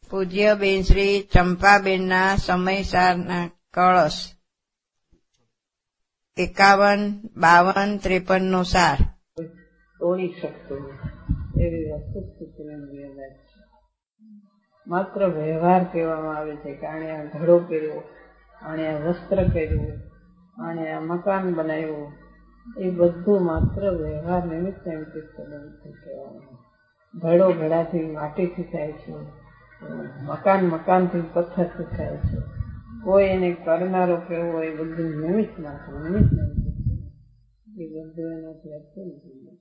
પૂજ્ય બેન શ્રી ચંપાબેનના સમયસારના કળશ 51, 52, 53 નો સાર. તોડી શકતો એવી વસ્તુસ્થિતિને નિવેદન છે. માત્ર વ્યવહાર કહેવામાં આવે છે કે આણે આ ઘડો પહેર્યો, આણે આ વસ્ત્ર પહેર્યું, આણે આ મકાન બનાવ્યું, એ બધું માત્ર વ્યવહાર નિમિત્ત સંબંધથી કહેવામાં. ઘડો ઘડાથી માટીથી થાય છે, મકાન મકાનથી પથ્થરથી થાય છે. કોઈ એને કરનારો કેવો હોય એ બધું નિમિત્ત માત્ર નિમિત્ત એ બધું એનાથી અર્થું નથી.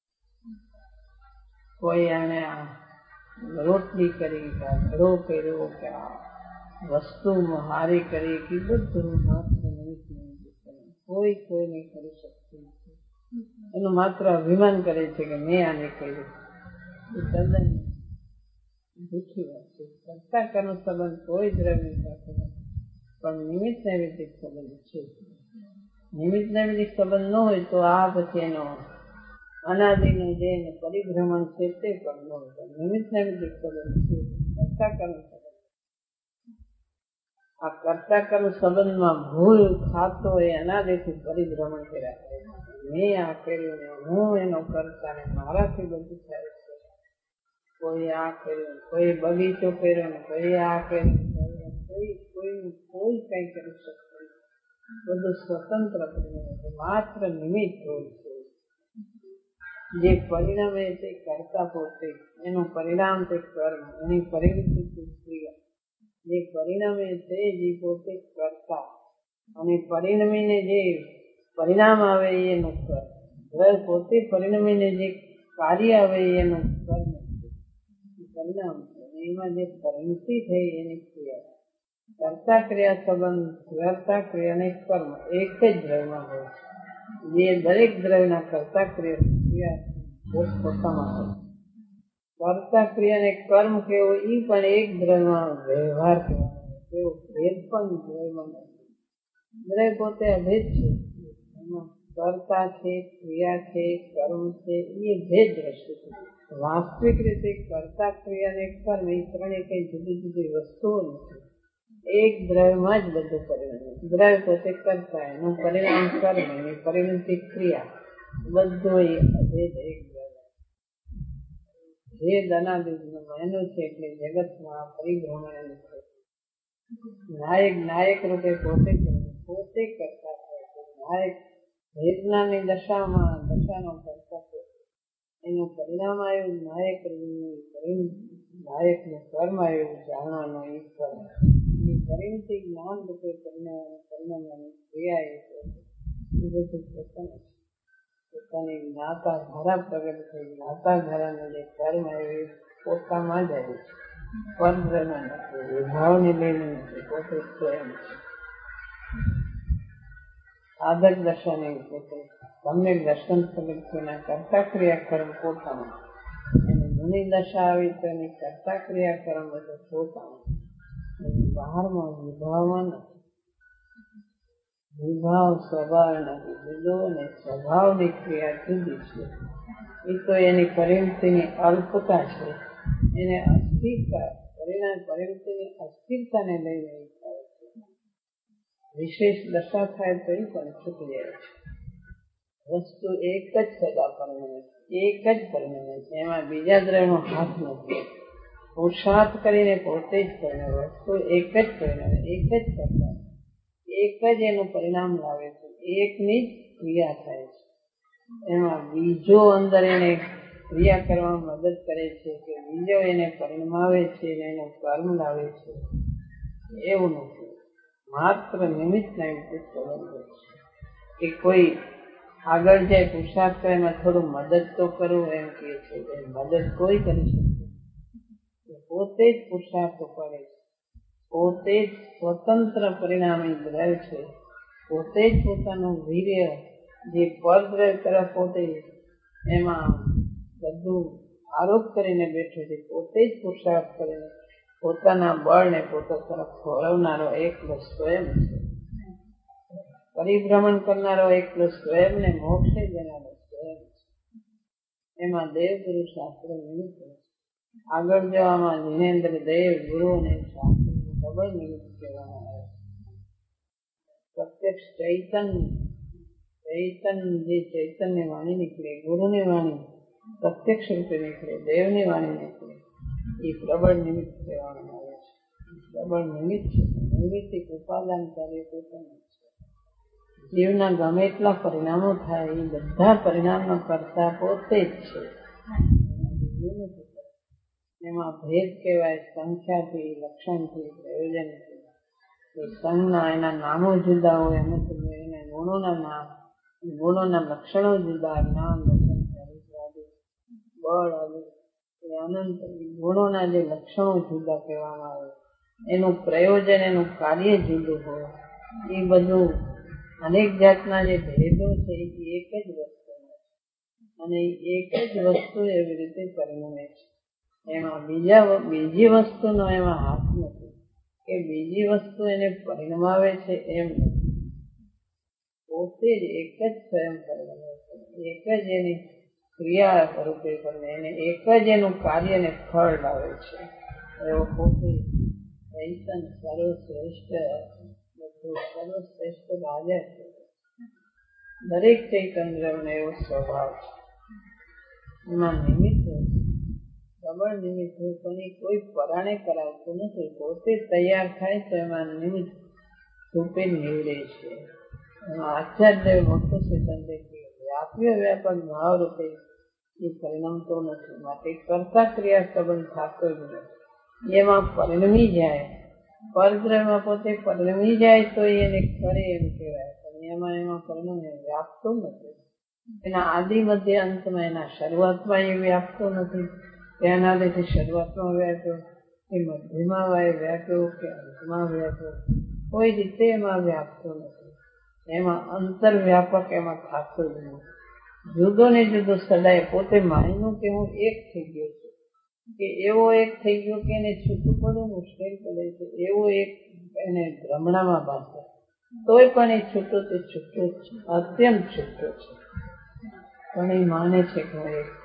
કોઈ આને રોટલી કરી કે આ ઘડો કર્યો કે આ વસ્તુ હારી કરી કે બધું માત્ર નિમિત્ત કોઈ કોઈને કરી શકતું નથી. એનું માત્ર અભિમાન કરે છે કે મેં આને કર્યું. એ તદ્દન દુઃખી વાત છે. કરતા કરનો સંબંધ કોઈ દ્રવ્ય સાથે નથી, પણ નિમિત્ત નૈમિત્તિક સંબંધ છે. નિમિત્ત નૈમિત્તિક સંબંધ ન હોય તો આ પછી એનો અનાદિનું જે પરિભ્રમણ છે તે પણ ન હોય. નિમિત્ત નૈમિત્તિક સંબંધ છે. કરતા કર્મ સંબંધ. આ કરતા કર્મ સંબંધમાં ભૂલ ખાતો એ અનાદિથી પરિભ્રમણ કર્યા કરે. મેં આ કર્યું ને હું એનો કરતા ને મારાથી બધું થાય છે. કોઈ આ કર્યું, કોઈ બગીચો કર્યો ને કોઈ આ કર્યું, કોઈ કઈ કરી શકતું. બધું સ્વતંત્ર પરિણામ માત્ર નિમિત્ત હોય છે. જે પરિણામે તે કરતા પોતે, એનું પરિણામ તે કર્મ, એની પરિવૃત્તિ ક્રિયા. જે પરિણામે તે જે પોતે કરતા અને પરિણમીને જે પરિણામ આવે એનું કર્મ. પોતે પરિણમીને જે કાર્ય આવે એનું કર્મ પરિણામ છે. એમાં જે પરિણતિ થઈ એની ક્રિયા. કરતા ક્રિયા સંબંધ, કરતા ક્રિયા અને કર્મ એક જ દ્રવ્યમાં હોય છે. જે દરેક દ્રવ્યના કરતા ક્રિયા પોતામાં હોય. કરતા ક્રિયા અને કર્મ કેવો એ પણ એક દ્રવ્યમાં વ્યવહાર કહેવાનો. કેવો ભેદ પણ દ્રવ્યમાં નથી. દ્રવ્ય પોતે અભેદ છે. એમાં કરતા છે, ક્રિયા છે, કર્મ છે, એ ભેદ વસ્તુ છે. વાસ્તવિક રીતે કરતા ક્રિયા અને કર્મ એ ત્રણેય કઈ જુદી જુદી વસ્તુઓ નથી. એક દ્રવ્યમાં જ બધું પરિણામ. દ્રવ્ય પોતે કરતા, એનું પરિણામ કર્મ, એની પરિણતિ ક્રિયા, બધું એ અભેદ એક દ્રવ્ય. ભેદ અનાદિનું એનું છે એટલે જગતમાં પરિભ્રમણ છે. નાયક રૂપે પોતે કરતા થાય છે. નાયક ભેદનાની દશાનો કરતા છે. એનું પરિણામ આવ્યું નાયકનું કર્મ આવ્યું જાણવાનું એ કર્મ. એની પરિણતિ જ્ઞાન રૂપે પરિણામવાની ક્રિયા એ બધું પોતાની જ્ઞાતા ધારા પ્રગટ થઈ. જ્ઞાતા ધારાનું જે કર્મ આવ્યું એ પોતામાં જ આવ્યું છે. પરદ્રવ્યમાં નથી, વિભાવને લઈને નથી, પોતે સ્વયં છે. સાધક દર્શન પોતે સમ્યક દર્શન પ્રગતિના કરતા ક્રિયા કર્મ પોતામાં. એની ગુણી દશા આવી તો એની કરતા ક્રિયા કર્મ બધું પોતામાં. બહારમાં વિભાવમાં નથી. વિભાવ સ્વભાવ નથી જુદો અને સ્વભાવની ક્રિયા જુદી છે. એ તો એની પરિણતિની અલ્પતા છે. એને અસ્થિરતા પરિણતિની અસ્થિરતાને લઈને થાય છે. વિશેષ દશા થાય તો એ પણ છૂટી જાય છે. વસ્તુ એક જ સદા પરિણમે છે, એક જ પરિણમે છે. એમાં બીજા દ્રવ્યનો હાથ નથી. પુરુષાર્થ કરીને પોતે જ પરિણમે. વસ્તુ એક જ પરિણમે, એક જ કરતા, એક જ એનું પરિણામ લાવે છે. એકની જ ક્રિયા થાય છે. એમાં બીજો અંદર એને ક્રિયા કરવામાં મદદ કરે છે કે બીજો એને પરિણમાવે છે અને એનું કર્મ લાવે છે, એવું નથી. માત્ર નિમિત્ત નૈમિત્તિક સંબંધ છે. કે કોઈ આગળ જાય પુરુષાર્થ કરે એમાં થોડું મદદ તો કરવું એમ કહે છે. મદદ કોઈ કરી શકે. પોતે જ પુરુષાર્થ કરે છે. પોતે જ સ્વતંત્ર પરિણામી દ્રવ્ય છે. પોતે જ પોતાનું વીર્ય જે પરદ્રવ્ય તરફ પોતે એમાં બધું આરોપ કરીને બેઠો છે. પોતે જ પુરુષાર્થ કરીને પોતાના બળને પોતા તરફ વળવનારો એકલો સ્વયં છે. પરિભ્રમણ કરનારો એકલો સ્વયં ને મોક્ષે દેનારો સ્વયં છે. એમાં દેવગુરુ શાસ્ત્ર નિમિત્ત છે. આગળ જવામાં જીનેન્દ્ર દેવ ગુરુ અને શાસ્ત્રનું પ્રબળ નિમિત્ત કહેવામાં આવે છે. પ્રત્યક્ષ જે ચૈતન્ય વાણી નીકળે, ગુરુની વાણી પ્રત્યક્ષ રૂપે નીકળે, દેવની વાણી નીકળે, એ પ્રબળ નિમિત્ત કહેવામાં આવે છે. પ્રબળ નિમિત્ત છે. નિમિત્તિક ઉપાદાન કાર્ય પોતાનું છે. જીવના ગમે એટલા પરિણામો થાય એ બધા પરિણામનો કરતા પોતે જ છે. એમાં ભેદ કહેવાય સંખ્યાથી, લક્ષણથી, પ્રયોજનથી. એ સંઘના એના નામો જુદા હોય, અમુક એને ગુણોના નામ, ગુણોના લક્ષણો જુદા, જ્ઞાન, દર્શન, ચારિત્ર આદિ, બળ આદિ, એ અનંત ગુણોના જે લક્ષણો જુદા કહેવામાં આવે, એનું પ્રયોજન, એનું કાર્ય જુદું હોય. એ બધું અનેક જાતના જે ભેદો છે એ એક જ વસ્તુ અને એક જ વસ્તુ એવી રીતે પરિણમે છે. એમાં બીજી વસ્તુનો એમાં હાથ નથી કે બીજી વસ્તુ એને પરિણમાવે છે, એમ નથી. પોતે જ એક જ સ્વયં પરિણમે છે, એક જ એની ક્રિયા રૂપે કરીને એને એક જ એનું કાર્યને ફળ લાવે છે. એવો પોતે ચૈતન સર્વશ્રેષ્ઠ રાજા છે. દરેક ચૈતન્યનો એવો સ્વભાવ છે. એમાં નિમિત્ત પ્રબળ નિમિત્ત પણ કોઈ પરાણે કરાવતું નથી, પોતે તૈયાર થાય તો એમાં નિમિત્ત રૂપે નીવડે છે. એમાં આચાર્ય મોટો સિદ્ધાંત વ્યાપ્ય વ્યાપક ભાવ રૂપે એ પરિણમતો નથી. માટે કરતા ક્રિયા સંબંધ થતો જ નથી. એમાં પરિણમી જાય, પરદ્રવ્યમાં પોતે પરિણમી જાય તો એને કરે એમ કહેવાય, પણ એમાં પરિણમે વ્યાપતો નથી. એના આદિ મધ્ય અંતમાં, એના શરૂઆતમાં એ વ્યાપતો નથી. તેના લીધે શરૂઆતમાં વ્યાપ્યો કે મધ્યમાં વ્યાપ્યો કે અંતમાં વ્યાપ્યો, કોઈ રીતે એમાં વ્યાપતો નથી. એમાં અંતરવ્યાપક એમાં થતો જ નથી. જુદો ને જુદો સદાય પોતે માનીનું કે હું એક થઈ ગયો છું, કે એવો એક થઈ ગયો કે એને છૂટું પડવું મુશ્કેલ પડે છે, એવો એક એને ભ્રમણામાં બાંધે, તોય પણ એ છૂટો તે છૂટો જ છે, અત્યંત છૂટો છે. પણ એ માને છે કે હું એક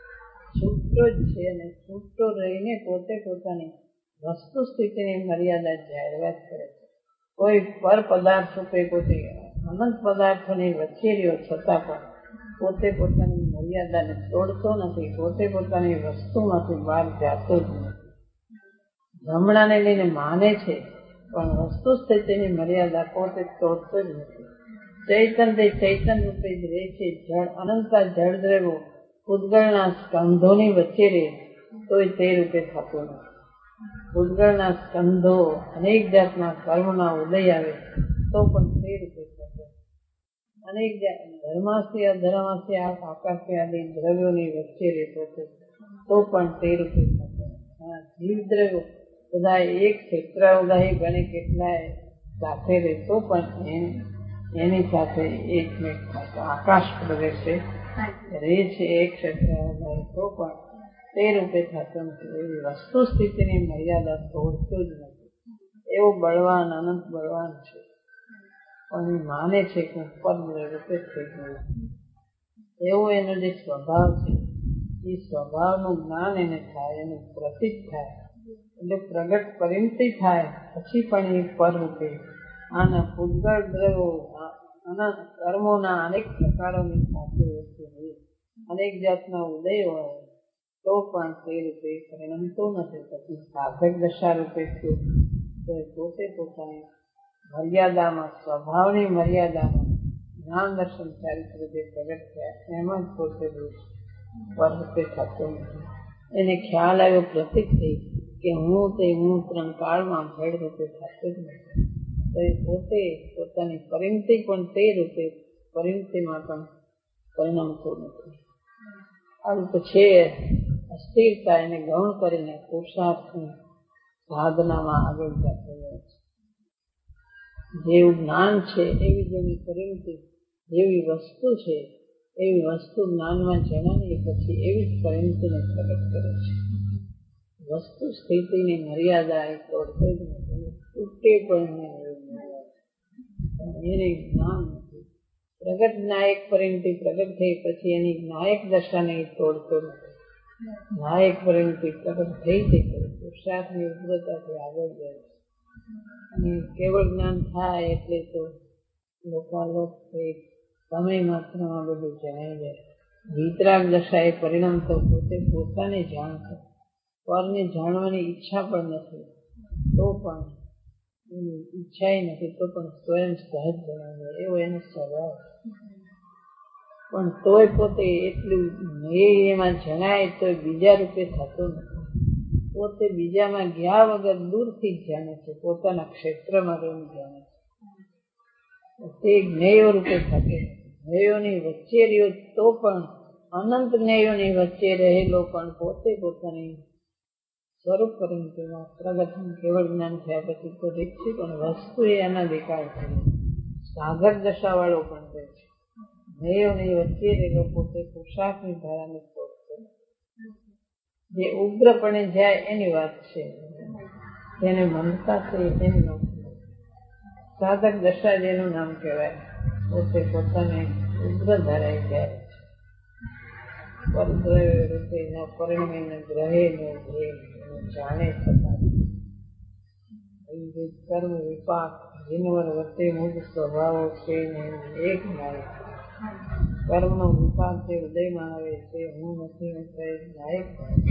છૂટો જ છે અને છૂટો રહીને પોતે પોતાની વસ્તુ સ્થિતિની મર્યાદા જાહેરાત કરે છે. કોઈ પર પદાર્થ રૂપે પોતે અનંત પદાર્થોની વચ્ચે રહ્યો છતાં પણ પોતે પોતાની મર્યાદાને તોડતો નથી, પોતે પોતાની વસ્તુમાંથી બહાર જાતો જ નથી. ભ્રમણાને લઈને માને છે પણ વસ્તુ સ્થિતિની મર્યાદા પોતે તોડતો જ નથી. ચૈતન તે ચૈતન રૂપે જ રહે છે. જળ અનંતા જળ દ્રવ્યો ઉદ્ગળના સ્કંધોની વચ્ચે રહે તોય તે રૂપે થતું નથી. ઉદ્ગળના સ્કંધો અનેક જાતના કર્મના ઉદય આવે તો પણ તે રૂપે થતું. અનેક ધર્માસી અધર્માસી આકાશી આદિ દ્રવ્યોની વચ્ચે રહેતો તો પણ તે રૂપે થતું. જીવ દ્રવ્યો બધા એક ક્ષેત્ર ઉદાહી ગણે કેટલાય સાથે રહેતો પણ એની સાથે એકમેક થતો. આકાશ પ્રદેશે રહે છે એક ક્ષેત્ર ઉદાહી તો પણ તે રૂપે થતો નથી. એવી વસ્તુ સ્થિતિની મર્યાદા તોડતો જ નથી. એવો બળવાન અનંત બળવાન છે, પણ એ માને છે કે પદ રૂપે થઈ ગયું. એવો એનો જે સ્વભાવ છે એ સ્વભાવનું જ્ઞાન એને થાય, એનું પ્રતીત થાય, એટલે પ્રગટ પરિણતિ થાય પછી પણ એ પર રૂપે આના ઉદ્ગળ દ્રવ્યો કર્મોના અનેક પ્રકારોની સાથે અનેક જાતના ઉદય હોય તો પણ તે રૂપે પરિણમતો નથી. પછી સાધક દશા રૂપે થયું તો પોતે પોતાની મર્યાદામાં, સ્વભાવની મર્યાદામાં જ્ઞાન દર્શન ચારિત્ર જે પ્રગટ થયા એમાં જ પોતે પર રૂપે થતો નથી. એને ખ્યાલ આવ્યો, પ્રતીક થઈ કે હું 3 કાળમાં જળ રૂપે થતો જ નથી. તો એ પોતે પોતાની પરિણતિ પણ તે રૂપે પરિણતિમાં પણ પરિણમતો નથી. આવું તો છે અસ્થિરતા એને ગૌણ કરીને પુરુષાર્થની સાધનામાં આગળ જતો જાય છે. જેવું જ્ઞાન છે એવી જેની પરિણતિ, જેવી વસ્તુ છે એવી વસ્તુ જ્ઞાનમાં જણાવીએ પછી એવી જ પરિણતિને પ્રગટ કરે છે. વસ્તુ સ્થિતિની મર્યાદા એ તોડતો જ નથી, તૂટે પણ એને જ્ઞાન નથી. પ્રગટ નાયક પરિણતિ પ્રગટ થઈ પછી એની નાયક દશાને તોડતો નથી. નાયક પરિણતિ તરફ થઈ જશે, પુરુષાર્થની ઉગ્રતાથી આગળ જાય છે. અને કેવળ જ્ઞાન થાય એટલે તો લોકાલોક સમય માત્રમાં બધું જણાઈ જાય. વિતરાગ દશા એ પરિણામ તો પોતે પોતાને જાણતો, પરને જાણવાની ઈચ્છા પણ નથી, તો પણ ઈચ્છા નથી તો પણ સ્વયં સહજ જણાવે એવો એનો સ્વભાવ. પણ તોય પોતે એટલું એમાં જણાય તો બીજા રૂપે થતો નથી. પોતે બીજામાં ગયા વગર દૂરથી જ જાણે છે, પોતાના ક્ષેત્રમાં રહીને જાણે છે. તે જ્ઞેયો રૂપે થતો, જ્ઞેયોની વચ્ચે રહ્યો તો પણ અનંત જ્ઞેયોની વચ્ચે રહેલો પણ પોતે પોતાની સ્વરૂપ પરિણતિમાં પ્રગટ કેવળ જ્ઞાન થયા પછી તો દેખશે, પણ વસ્તુ એ અનાધિકાર છે. સાગર દશા વાળો પણ તે છે, જ્ઞેયોની વચ્ચે રહેલો પોતે પુરુષાર્થની ધારાને છોડશે. જે ઉગ્રપણે જાય એની વાત છે, જેને મનતા છે એની નથી. સાધક દશા જેનું નામ કહેવાય, પોતે પોતાને ઉગ્ર ધરાઈ જાય છે. પરદ્રવ્ય રૂપે ન પરિણમે ન ગ્રહે ન જાણે છતાં કર્મ વિપાક જીનવર વચ્ચે મૂળ સ્વભાવો છે ને એક નાયક. કર્મનો વિપાક જે હૃદયમાં આવે છે, હું નથી નાયક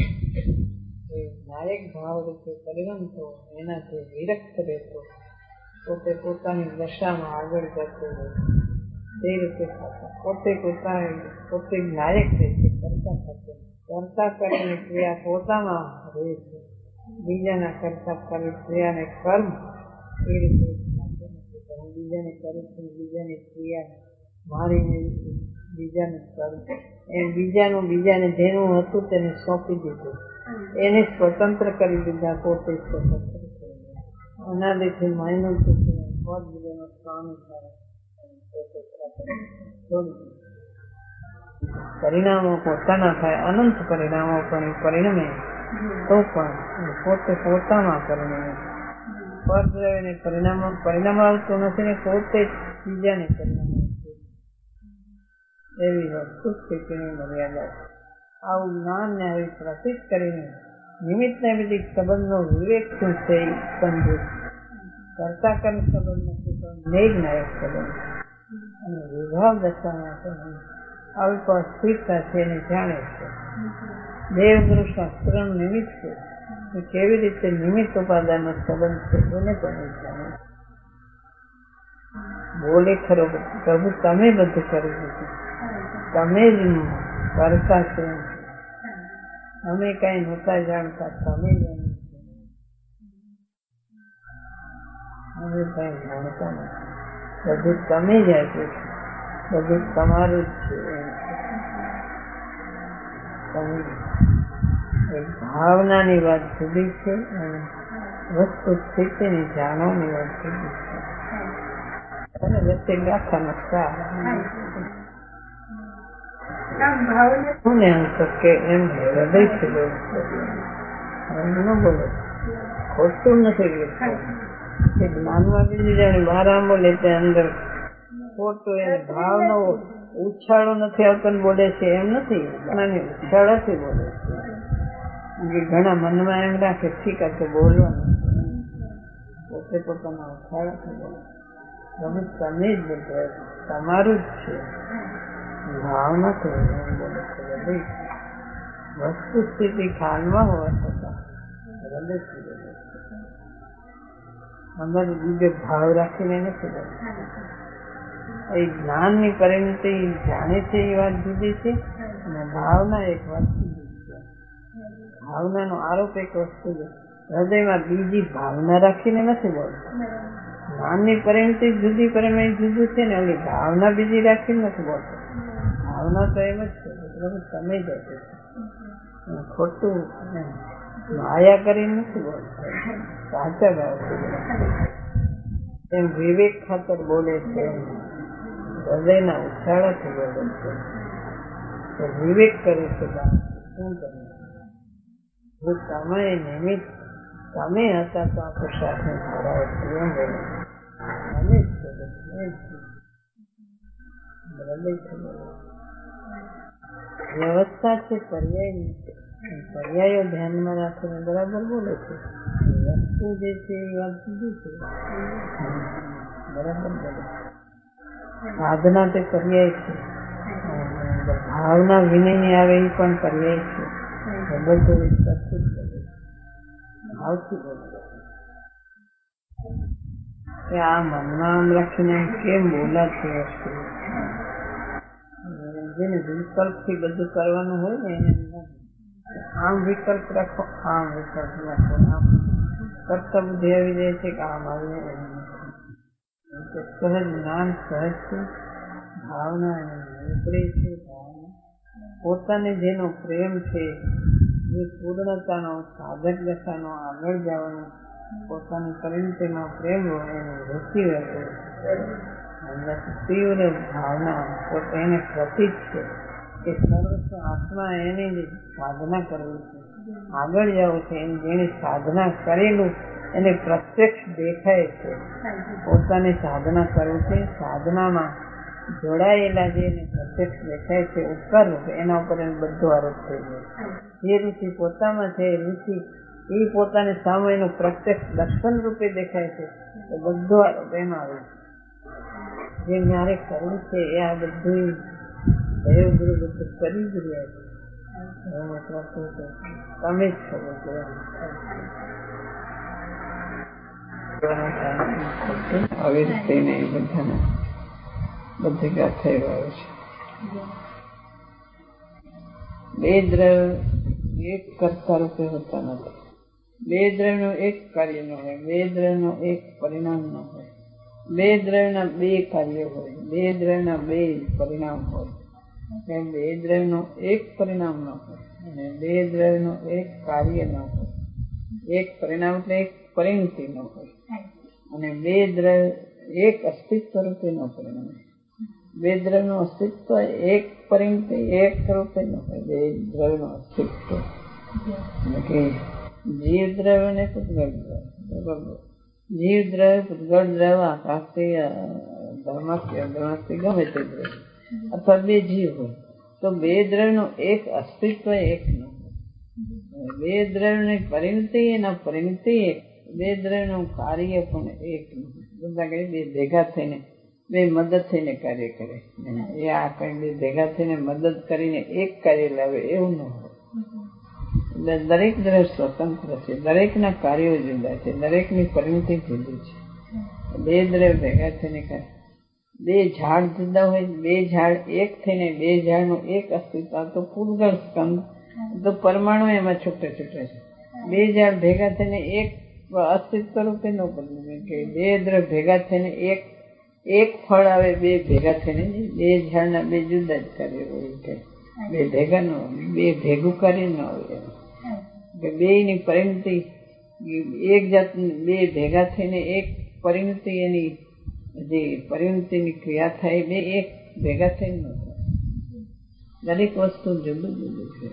નાયક ભાવ રૂપે પરિણમતો, એનાથી વિરક્ત રહેતો, પોતે પોતાની દશામાં આગળ જતો હોય તે રીતે થતા પોતે નાયક રહે છે, કરતા થતો. કરતા કરીને ક્રિયા પોતામાં રહે છે, બીજાના કરતા કરી ક્રિયાને કર્મ એ રીતે હું બીજાને કરું છું, બીજાની ક્રિયા મારીને બીજાને કરું એમ બીજાને જેનું હતું તેને સોંપી દીધું, એને સ્વતંત્ર કરી દીધા, પોતે સ્વતંત્ર કરી દીધા. અનાદિથી માયનું બીજાનો સ્વામી થાય. પરિણામો પોતાના થાય, અનંત પરિણામો પણ પરિણમે તો પણ પોતે પોતામાં પરિણમે. પરદ્રવ્યને પરિણામ આવતું નથી ને પોતે જ બીજાને પરિણામ એવી વસ્તુ સ્થિતિની મર્યાદા છે. આવું જ્ઞાનને આવી પ્રસિદ્ધ કરીને નિમિત્તને બધી સંબંધનો વિવેક શું છે એ સમજે. કરતા કર્મ સંબંધ નથી પણ નિર્ણાયક સંબંધ અને વિભાવ દશામાં પણ અલ્પ સ્થિરતા છે એને જાણે છે. દેવગુરુ શાસ્ત્રનું નિમિત્ત છે એ કેવી રીતે નિમિત્ત ઉપાદાનનો સંબંધ છે એને પણ જાણે. બોલે ખરો પ્રભુ તમે બધું કરી દીધું, તમે જ કરતા છો, અમે કઈ નહોતા જાણતા, તમે જાણો છો, અમે કઈ જાણતા નથી, બધું તમે જ આપ્યું છે, બધું તમારું જ છે. ભાવનાની વાત જુદી છે અને વસ્તુ સ્થિતિની જાણવાની વાત જુદી છે. અને વચ્ચે ગાથા નકશા હું ને કે એમ હૃદયથી ન બોલો, ખોટું નથી. જ્ઞાનમાં બીજી જાણે બહાર આમ બોલે તે અંદર ખોટું એને ભાવનો ઉછાળો નથી આવતો ને બોલે છે એમ નથી, ઉછાળાથી બોલે છે. ઘણા મનમાં એમ રાખે ઠીક છે બોલવાનું, પોતે પોતાના ઉછાળાથી બોલે. તમે તમે જ બોલતો તમારું જ છે, ભાવના તો બોલે છે. વસ્તુ સ્થિતિ ખાનમાં હોવા છતાં હૃદયથી બોલે છે, અંદર બીજો ભાવ રાખીને નથી બોલતો. એ જ્ઞાનની પરિણતિ જાણે છે એ વાત જુદી છે અને ભાવના એક વાત જુદી છે. ભાવનાનો આરોપ એક વસ્તુ છે, હૃદયમાં બીજી ભાવના રાખીને નથી બોલતો. જ્ઞાનની પરિણતિ જુદી પરિણય જુદું છે ને ઓલી ભાવના બીજી રાખીને નથી બોલતો. ભાવના તો એમ જ છે પ્રભુ તમે જ આપે છે, ખોટું માયા કરીને નથી બોલતો, સાચા ભાવથી બોલે. એમ વિવેક ખાતર બોલે છે, હૃદયના ઉછાળાથી બોલે છે. તો વિવેક કરે છે શું કરે? તમે નિમિત્ત તમે હતા તો આ પુરુષાર્થને ધારાઓ એમ બોલે તમે જ હૃદયથી બોલે. વ્યવસ્થા છે પર્યાયની છે, પર્યાયો ધ્યાનમાં રાખીને બરાબર બોલે છે. વસ્તુ જે છે એ વાત જુદી છે, બરાબર બોલે. સાધના તે પર્યાય છે, ભાવના વિનયની આવે એ પણ પર્યાય છે. બધું વિશ્વાસથી જ બોલે, ભાવથી બોલે. આ મનમાં આમ રાખીને કેમ બોલાતી વસ્તુ, જેને વિકલ્પથી બધું કરવાનું હોય ને એને આમ વિકલ્પ રાખો, આમ વિકલ્પ રાખો, આમ કરતા બુદ્ધિ આવી જાય છે કે આમ આવે. સહજ જ્ઞાન સહજ ભાવના ઉપરી છે. ભાવના પોતાને જેનો પ્રેમ છે, જે પૂર્ણતાનો સાધક દશાનો આગળ જવાનો પોતાની પરિણતિનો પ્રેમ હોય એને રુચિ રહેતો તીવ્ર ભાવના પોતે એને પ્રતીક છે કે સર્વસ્વ આત્મા એની જે સાધના કરવી છે, આગળ જવું છે, એની જેની સાધના કરેલું એને પ્રત્યક્ષ દેખાય છે. પોતાની સાધના કરવું છે, સાધનામાં જોડાયેલા જે એને પ્રત્યક્ષ દેખાય છે ઉપકાર રૂપે, એના ઉપર એને બધો આરોપ થઈ જાય. જે રુચિ પોતામાં છે એ રુચિ એ પોતાની સામે એનું પ્રત્યક્ષ દર્શન રૂપે દેખાય છે તો બધો આરોપ એમાં આવે છે. જે મારે કરવું છે એ આ બધું દેવ ગુરુ બધું કરી જ રહ્યા છે. તમે જ ખબર છે. આવી રીતે નહીં બધાને બધી ગાથા એવા આવે છે. બે દ્રવ્ય એક કરતા રૂપે હોતા નથી. બે દ્રવ્યનું એક કાર્ય ન હોય, બે દ્રવ્યનું એક પરિણામ ન હોય, બે દ્રવ્યના બે કાર્ય હોય, બે દ્રવ્યના બે પરિણામ હોય. બે દ્રવ્યનું એક પરિણામ ન હોય અને બે દ્રવ્યનું એક કાર્ય ન હોય. એક પરિણામ એટલે એક પરિણતિ ન હોય અને બે દ્રવ્ય એક અસ્તિત્વ રૂપે ન પરિણામે. બે દ્રવ્યનું અસ્તિત્વ એક પરિણતિ એક રૂપે ન હોય. બે દ્રવ્યનું અસ્તિત્વ જીવ દ્રવ્ય ને પૂતગળ દ્રવ્ય. જીવ દ્રવ્ય, પૂતગળ દ્રવ્ય, આકાશથી ધર્માસ્થી અધર્માસ્થી ગમે તે દ્રવ્ય અથવા બે જીવ હોય તો બે દ્રવ્યનું એક અસ્તિત્વ એક ન હોય. બે દ્રવ્યની પરિણતિ એના પરિણતિ એક, બે દ્રવ્યનું કાર્ય પણ એક ન હોય. બધા કઈ બે ભેગા થઈને બે મદદ થઈને કાર્ય કરે. એ આ કઈ બે ભેગા થઈને મદદ કરીને એક કાર્ય લાવે એવું ન હોય. દરેક દ્રવ્ય સ્વતંત્ર છે, દરેકના કાર્યો જુદા છે, દરેકની પરિણતિ જુદી છે. બે દ્રવ્ય ભેગા થઈને કરે. બે ઝાડ જુદા હોય, બે ઝાડ એક થઈને બે ઝાડનું એક અસ્તિત્વ તો પૂતગળ સ્કંદ તો પરમાણુ એમાં છૂટે છૂટે છે. બે ઝાડ ભેગા થઈને એક અસ્તિત્વ રૂપે ન બદલે કે બે દ્રવ્ય ભેગા થઈને એક ફળ આવે. બે ભેગા થઈને બે ઝાડના બે જુદા જ કાર્ય હોય કે બે ભેગા ન હોય, બે ભેગું કાર્ય ન હોય. બે ની પરિણતિ એક જાતની બે ભેગા થઈને એક પરિણતિ એની જે પરિણતિની ક્રિયા થાય બે એક ભેગા થઈને ન થાય. દરેક વસ્તુ જુદું જુદું છે.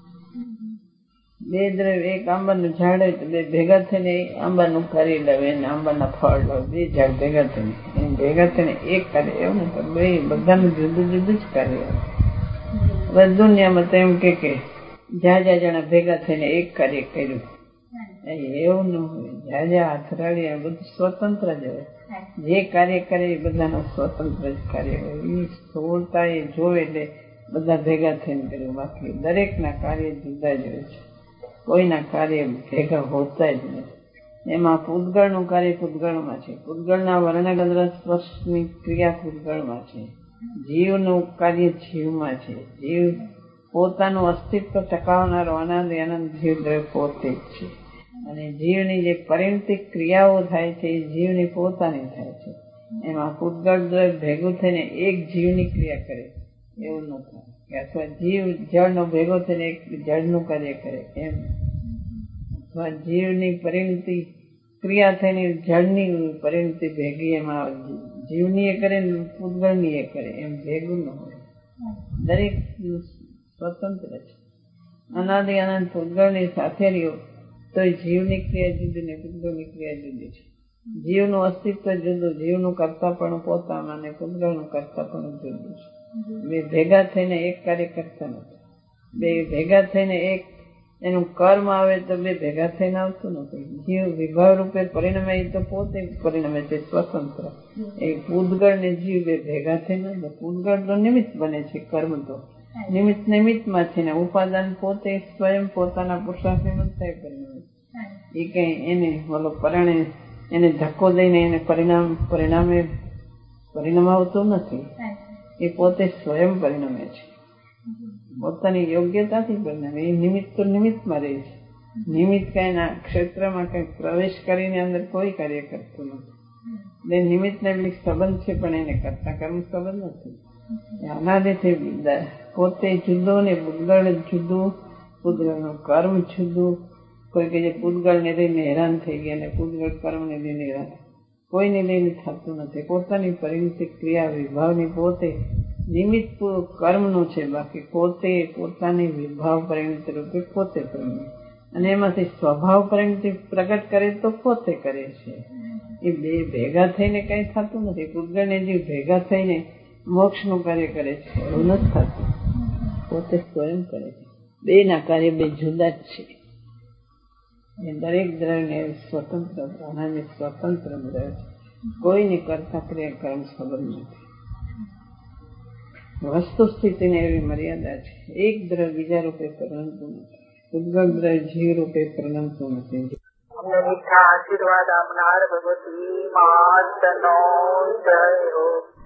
બે દ્રવ્ય એક આંબાનું ઝાડ હોય તો બે ભેગા થઈને આંબાનું કાર્ય લાવે અને આંબાના ફળ લાવે. બે ઝાડ ભેગા થઈને એક કાર્ય એવું નથી. બે બધાનું જુદું જુદું જ કાર્ય આવે. દુનિયામાં તો એમ કે જ્યાં જણા ભેગા થઈને એક કાર્ય કર્યું એવું ન હોય. જ્યાં અથડાડ્યા બધું સ્વતંત્ર જ હોય. જે કાર્ય કરે એ બધાનું સ્વતંત્ર જ કાર્ય હોય. એ સ્થૂળતા એ જોવે એટલે બધા ભેગા થઈને કર્યું. બાકી દરેકના કાર્ય જુદા જ હોય છે. કોઈના કાર્ય ભેગા હોતા જ નથી. એમાં પૂતગળનું કાર્ય પૂતગળમાં છે, પૂતગળના વર્ણગંધ સ્પર્શની ક્રિયા પૂતગળમાં છે, જીવનું કાર્ય જીવમાં છે. જીવ પોતાનું અસ્તિત્વ ટકાવનારો અનાદિ અનંત જીવ દ્રવ્ય પોતે જ છે અને જીવની જે પરિણતિ ક્રિયાઓ થાય છે એ જીવની પોતાની થાય છે. એમાં પૂતગળ દ્રવ્ય ભેગું થઈને એક જીવની ક્રિયા કરે એવું ન થાય. અથવા જીવ જળનો ભેગો થઈને એક જળનું કાર્ય કરે એમ, અથવા જીવની પરિણતિ ક્રિયા થઈને જળની પરિણતિ ભેગી એમાં જીવની એ કરે ને પૂતગળની એ કરે એમ ભેગું ન હોય. દરેક સ્વતંત્ર છે. અનાદિ અનંત પૂતગળની સાથે રહ્યો તો જીવની ક્રિયા જુદી ને પૂતગળની ક્રિયા જુદી છે. જીવનું અસ્તિત્વ જુદું, જીવનું કરતાપણું પોતામાં અને પૂતગળનું કરતાપણું જુદું છે. બે ભેગા થઈને એક કાર્ય કરતા નથી. બે ભેગા થઈને એક એનું કર્મ આવે તો બે ભેગા થઈને આવતું નથી. જીવ વિભાવ રૂપે પરિણમે એ તો પોતે પરિણમે છે સ્વતંત્ર. એ પૂતગળ ને જીવ બે ભેગા થઈને, પૂતગળ તો નિમિત્ત બને છે, કર્મ તો નિમિત્તમાં છે ને ઉપાદાન પોતે સ્વયં પોતાના પુરુષાર્થ નિમિત્ત પરિણમે. એ કઈ એને બોલો પરણે એને ધક્કો દઈને એને પરિણામ આવતું નથી. એ પોતે સ્વયં પરિણમે છે, પોતાની યોગ્યતાથી પરિણમે. એ નિમિત્ત તો નિમિત્તમાં રહે છે. નિમિત્ત કઈ ના ક્ષેત્રમાં કઈ પ્રવેશ કરીને અંદર કોઈ કાર્ય કરતું નથી. એ નિમિત્ત ને સંબંધ છે પણ એને કરતા કર્મ સંબંધ નથી. અનાદિથી પોતે જુદો ને પૂતગળ જુદું, પૂતગળનું કર્મ જુદું. કોઈ કે જે પૂતગળ ને લઈને હેરાન થઈ ગયા ને પૂતગળ કર્મ ને લઈને હેરાન, કોઈને લઈને થતું નથી. પોતાની પરિણતિ ક્રિયા વિભાવની પોતે નિમિત્ત કર્મનું છે, બાકી પોતે પોતાની વિભાવ પરિણતિ રૂપે પોતે પરિણમે. અને એમાંથી સ્વભાવ પરિણતિ પ્રગટ કરે તો પોતે કરે છે. એ બે ભેગા થઈને કઈ થતું નથી. પૂતગળ ને જીવ ભેગા થઈને મોક્ષનું કાર્ય કરે છે, એવું નથી થતું. પોતે સ્વયં કરે છે. બે ના કાર્ય બે જુદા જ છે. એ દરેક દ્રવ્યને સ્વતંત્ર અનાદિ સ્વતંત્ર દ્રવ્ય છે. કોઈની કરતા ક્રિયા કર્મ સંબંધ નથી. વસ્તુ સ્થિતિને એવી મર્યાદા છે. એક દ્રવ્ય બીજા રૂપે પરિણમતું નથી. પૂતગળ દ્રવ્ય જીવ રૂપે પરિણમતું નથી. આશીર્વાદ આપનાર ભગવતી માતનો જય હો.